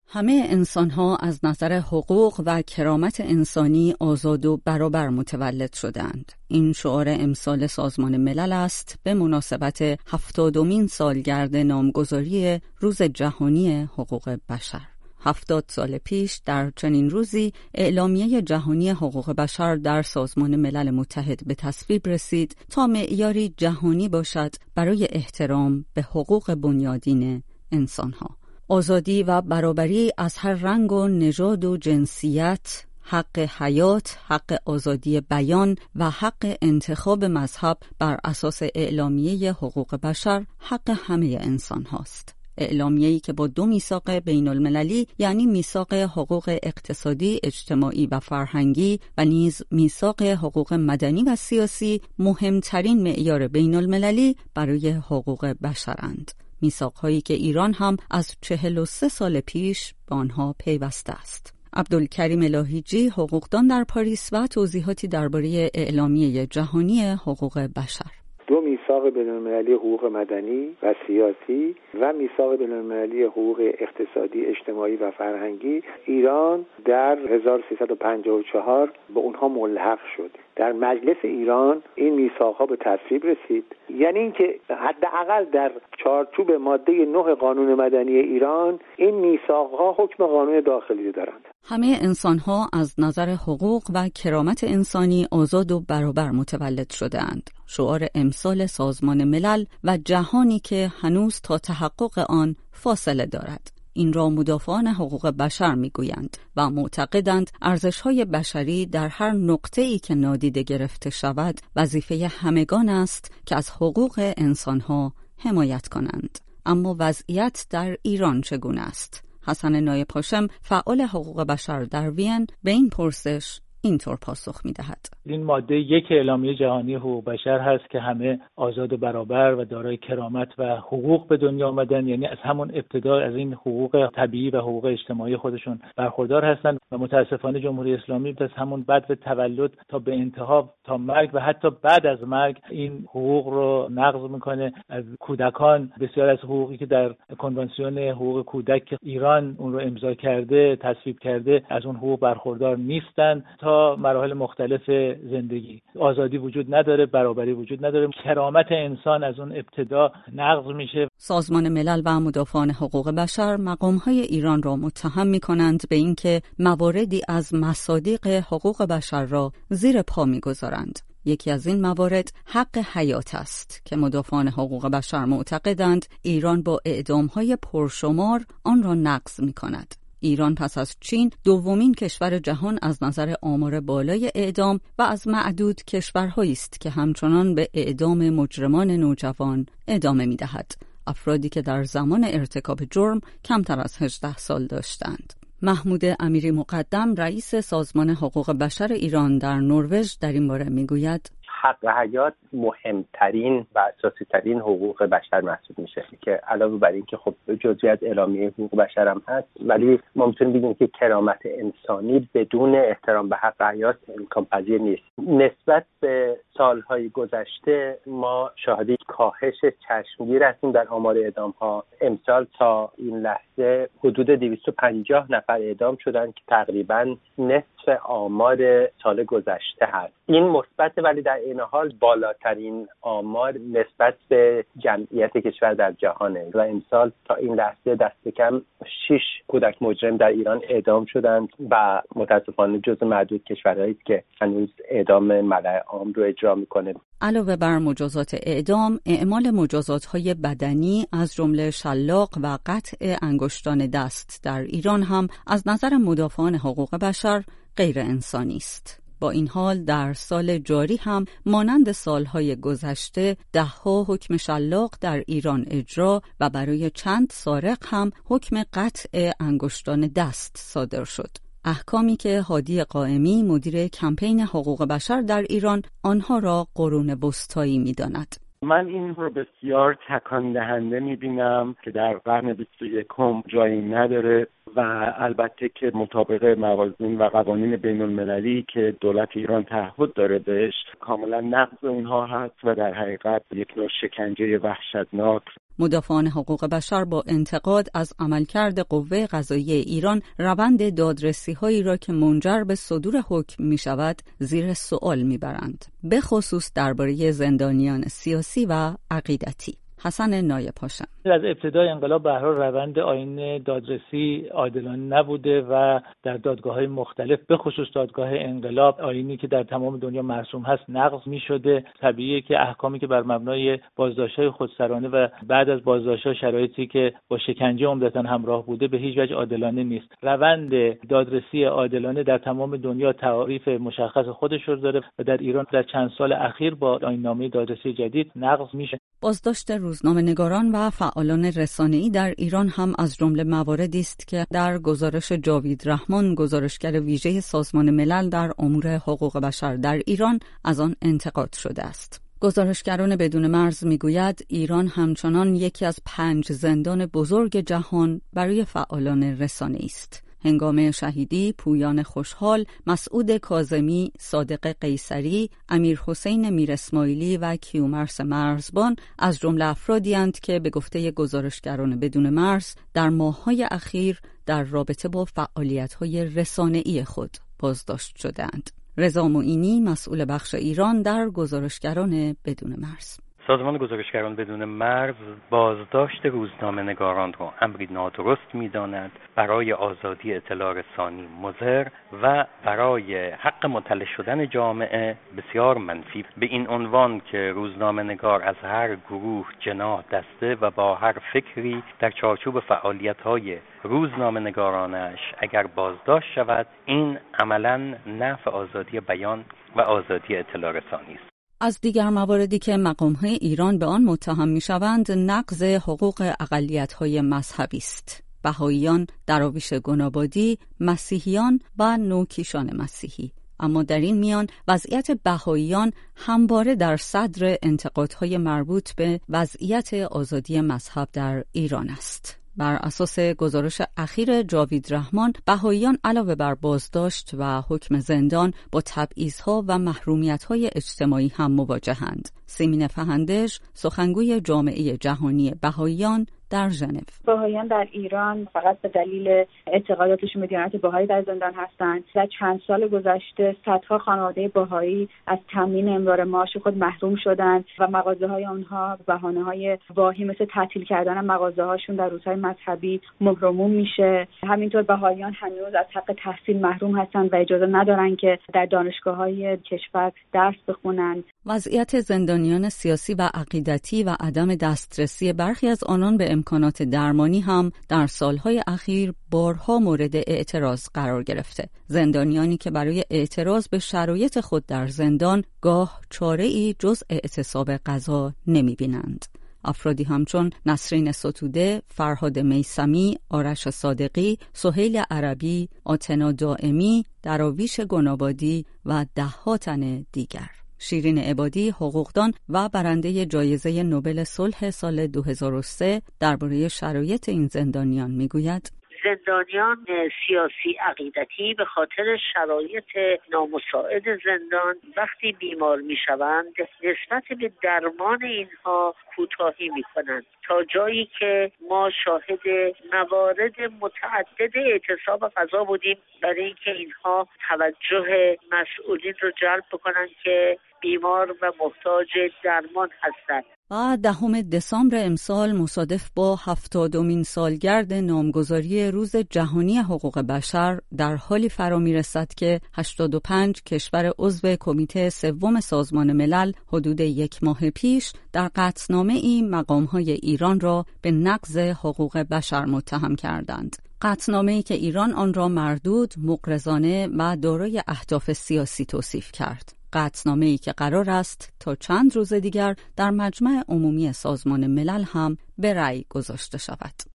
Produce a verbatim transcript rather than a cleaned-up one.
همه انسان‌ها از نظر حقوق و کرامت انسانی آزاد و برابر متولد شدند. این شعار امسال سازمان ملل است به مناسبت هفتادمین سالگرد نامگذاری روز جهانی حقوق بشر. هفتاد سال پیش در چنین روزی اعلامیه جهانی حقوق بشر در سازمان ملل متحد به تصویب رسید تا معیاری جهانی باشد برای احترام به حقوق بنیادین انسان‌ها. آزادی و برابری از هر رنگ و نژاد و جنسیت، حق حیات، حق آزادی بیان و حق انتخاب مذهب بر اساس اعلامیه حقوق بشر حق همه انسان هاست. اعلامیه‌ای که با دو میثاق بین المللی یعنی میثاق حقوق اقتصادی، اجتماعی و فرهنگی و نیز میثاق حقوق مدنی و سیاسی مهمترین معیار بین المللی برای حقوق بشرند. میثاق‌هایی که ایران هم از چهل و سه سال پیش به آنها پیوسته است. عبدالکریم لاهیجی، حقوقدان در پاریس و توضیحاتی درباره اعلامیه جهانی حقوق بشر. دو میثاق بین‌المللی حقوق مدنی و سیاسی و میثاق بین‌المللی حقوق اقتصادی، اجتماعی و فرهنگی ایران در هزار و سیصد و پنجاه و چهار به اونها ملحق شد. در مجلس ایران این میثاق‌ها به تصویب رسید، یعنی اینکه حداقل در چارچوب ماده نه قانون مدنی ایران این میثاق‌ها حکم قانون داخلی دارند. همه انسان‌ها از نظر حقوق و کرامت انسانی آزاد و برابر متولد شده‌اند. شعار امسال سازمان ملل و جهانی که هنوز تا تحقق آن فاصله دارد. این را مدافعان حقوق بشر میگویند و معتقدند ارزش‌های بشری در هر نقطه‌ای که نادیده گرفته شود وظیفه همگان است که از حقوق انسان‌ها حمایت کنند. اما وضعیت در ایران چگونه است؟ حسن نایب هاشم، فعال حقوق بشر در وین، به این پرسش اینطور پاسخ می‌دهد. این ماده یک اعلامیه جهانی حقوق بشر هست که همه آزاد و برابر و دارای کرامت و حقوق به دنیا آمدن، یعنی از همون ابتدا از این حقوق طبیعی و حقوق اجتماعی خودشون برخوردار هستند و متاسفانه جمهوری اسلامی از همون بعد تولد تا به انتها تا مرگ و حتی بعد از مرگ این حقوق رو نقض میکنه. از کودکان بسیار از حقوقی که در کنوانسیون حقوق کودک ایران اون رو امضا کرده، تصویب کرده، از اون حقوق برخوردار نیستن. تا مراحل مختلف زندگی آزادی وجود نداره، برابری وجود نداره، کرامت انسان از اون ابتدا نقض میشه. سازمان ملل و مدافعان حقوق بشر مقام‌های ایران را متهم می‌کنند به اینکه مواردی از مصادیق حقوق بشر را زیر پا می‌گذارند. یکی از این موارد حق حیات است که مدافعان حقوق بشر معتقدند ایران با اعدام‌های پرشمار آن را نقض می‌کند. ایران پس از چین دومین کشور جهان از نظر آمار بالای اعدام و از معدود کشورهایی است که همچنان به اعدام مجرمان نوجوان ادامه می‌دهد، افرادی که در زمان ارتکاب جرم کمتر از هجده سال داشتند. محمود امیری مقدم، رئیس سازمان حقوق بشر ایران در نروژ، در این باره می‌گوید حق حیات مهمترین و اساسی ترین حقوق بشر محسوب میشه که علاوه بر این که خب جزئی از اعلامیه حقوق بشر هم هست، ولی ما میتونیم بگیم که کرامت انسانی بدون احترام به حق حیات امکان پذیر نیست. نسبت به سالهای گذشته ما شاهد کاهش چشمگیر هستیم در آمار اعدام ها. امسال تا این لحظه حدود دویست و پنجاه نفر اعدام شدن که تقریبا نصف آمار سال گذشته هست. این مثبت، ولی در این حال بالاترین آمار نسبت به جمعیت کشور در جهانه و امسال تا این لحظه دست کم شش کودک مجرم در ایران اعدام شدند و متاسفانه جزو معدود کشورهایی که هنوز اعدام ملأ عام رو اجرا میکنه. علاوه بر مجازات اعدام، اعمال مجازات‌های بدنی از جمله شلاق و قطع انگشتان دست در ایران هم از نظر مدافعان حقوق بشر غیر انسانی است. با این حال در سال جاری هم مانند سالهای گذشته ده‌ها حکم شلاق در ایران اجرا و برای چند سارق هم حکم قطع انگشتان دست صادر شد. احکامی که هادی قائمی، مدیر کمپین حقوق بشر در ایران، آنها را قرون وسطایی می‌داند. من این رو بسیار تکان دهنده می‌بینم که در قرن بیست و یکم جایی نداره و البته که مطابق موازین و قوانین بین المللی که دولت ایران تعهد داره بهش، کاملا نقض اونها هست و در حقیقت یک نوع شکنجه وحشتناک. مدافعان حقوق بشر با انتقاد از عملکرد قوه قضاییه ایران روند دادرسی‌هایی را که منجر به صدور حکم می‌شود زیر سوال می‌برند، به خصوص درباره زندانیان سیاسی و عقیدتی. حسن نایب‌هاشم: از ابتدای انقلاب به هر حال روند آیین دادرسی عادلانه نبوده و در دادگاه‌های مختلف به خصوص دادگاه انقلاب آیینی که در تمام دنیا مرسوم هست نقض می‌شده. طبیعیه که احکامی که بر مبنای بازداشت‌های خودسرانه و بعد از بازداشت‌ها شرایطی که با شکنجه عمدتاً همراه بوده به هیچ وجه عادلانه نیست. روند دادرسی عادلانه در تمام دنیا تعریف مشخص خودش رو داره و در ایران در چند سال اخیر با آیین‌نامه دادرسی جدید نقض میشه. بازداشت روزنامه‌نگاران و فعالان رسانه‌ای در ایران هم از جمله مواردی است که در گزارش جاوید رحمان، گزارشگر ویژه سازمان ملل در امور حقوق بشر در ایران، از آن انتقاد شده است. گزارشگران بدون مرز میگوید ایران همچنان یکی از پنج زندان بزرگ جهان برای فعالان رسانه‌ای است. هنگام شهیدی پویان خوشحال، مسعود کاظمی، صادق قیصری، امیر حسین میر اسماعیلی و کیومرث مرزبان از جمله افرادی اند که به گفته گزارشگران بدون مرز در ماه‌های اخیر در رابطه با فعالیت‌های رسانه‌ای خود بازداشت شدند. رضا معینی، مسئول بخش ایران در گزارشگران بدون مرز: سازمان گزارشگران بدون مرز بازداشت روزنامه‌نگاران را امری نادرست می‌داند، برای آزادی اطلاع رسانی مضر و برای حق مطلع شدن جامعه بسیار منفی، به این عنوان که روزنامه‌نگار از هر گروه، جناح، دسته و با هر فکری در چارچوب فعالیت‌های روزنامه‌نگارانش اگر بازداشت شود، این عملاً نفی آزادی بیان و آزادی اطلاع رسانی است. از دیگر مواردی که مقام‌های ایران به آن متهم می‌شوند، نقض حقوق اقلیت‌های مذهبی است. بهائیان، دراویش گنابادی، مسیحیان و نوکیشان مسیحی. اما در این میان وضعیت بهائیان همواره در صدر انتقادهای مربوط به وضعیت آزادی مذهب در ایران است. بر اساس گزارش اخیر جاوید رحمان، بهائیان علاوه بر بازداشت و حکم زندان با تبعیض‌ها و محرومیت‌های اجتماعی هم مواجهند. سیمین فهندش، سخنگوی جامعه جهانی بهائیان در ژنو: بهائیان در ایران فقط به دلیل اعتقاداتشون به دیانت بهایی در زندان هستند. در چند سال گذشته صدها خانواده بهایی از تامین امرار معاش خود محروم شدند و مغازه‌های آنها بهانه‌های واهی مثل تعطیل کردن مغازه‌هاشون در روزهای مذهبی مهرموم میشه. همینطور بهائیان هنوز از حق تحصیل محروم هستند و اجازه ندارن که در دانشگاه‌های کشور درس بخونن. وضعیت زندانیان سیاسی و عقیدتی و عدم دسترسی برخی از آنان به امکانات درمانی هم در سالهای اخیر بارها مورد اعتراض قرار گرفته. زندانیانی که برای اعتراض به شرایط خود در زندان گاه چاره‌ای جز اعتصاب غذا نمی‌بینند. افرادی همچون نسرین ستوده، فرهاد میثمی، آرش صادقی، سهیل عربی، آتنا دائمی، دراویش گنابادی و ده‌ها تن دیگر. شیرین عبادی، حقوقدان و برنده جایزه نوبل صلح سال دو هزار و سه درباره شرایط این زندانیان میگوید: زندانیان سیاسی عقیدتی به خاطر شرایط نامساعد زندان وقتی بیمار میشوند نسبت به درمان اینها کوتاهی میکنند، تا جایی که ما شاهد موارد متعدد اعتصاب غذا بودیم برای اینکه اینها توجه مسئولین رو جلب بکنند که بیمار و محتاج درمان هستند. و دهم دسامبر امسال مصادف با هفتادمین سالگرد نامگذاری روز جهانی حقوق بشر در حالی فرا میرسد که هشتاد و پنج کشور عضو کمیته سوم سازمان ملل حدود یک ماه پیش در قطعنامه‌ای مقام‌های ایران را به نقض حقوق بشر متهم کردند. قطعنامه‌ای که ایران آن را مردود، مغرضانه و دارای اهداف سیاسی توصیف کرد. قطعنامه‌ای که قرار است تا چند روز دیگر در مجمع عمومی سازمان ملل هم به رأی گذاشته شود.